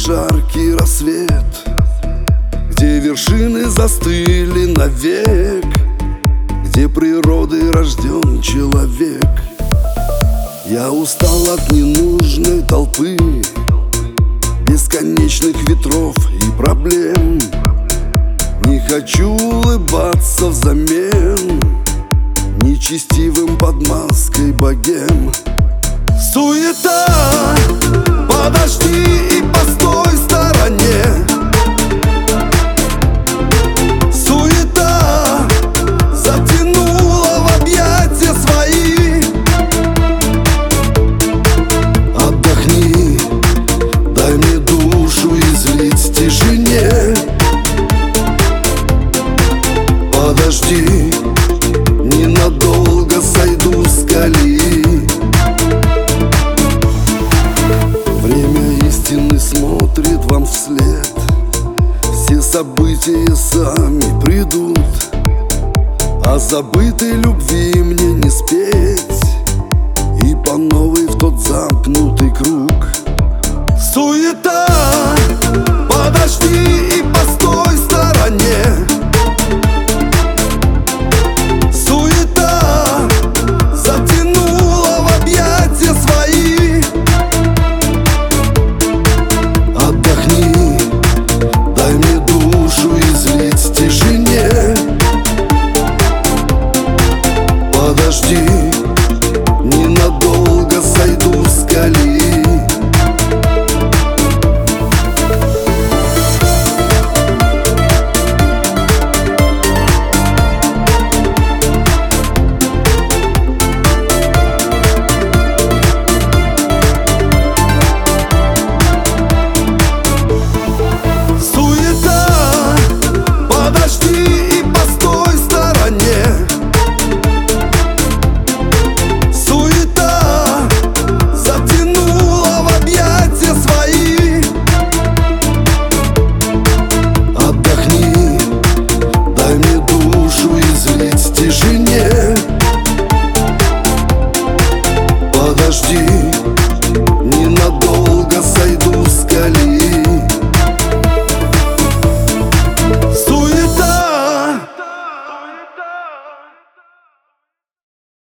жаркий рассвет, где вершины застыли навек, где природой рожден человек. Я устал от ненужной толпы, бесконечных ветров и проблем. Не хочу улыбаться взамен нечестивым под маской богем. Суета, подожди и постой в стороне. Суета затянула в объятия свои. Отдохни, дай мне душу излить в тишине. Подожди, ненадолго сойду с колеи. Время истины смотрит вам вслед, все события сами придут, а забытой любви мне не спеть и по новой в тот замкнутый круг. Суета, подожди и постой в стороне. Подожди.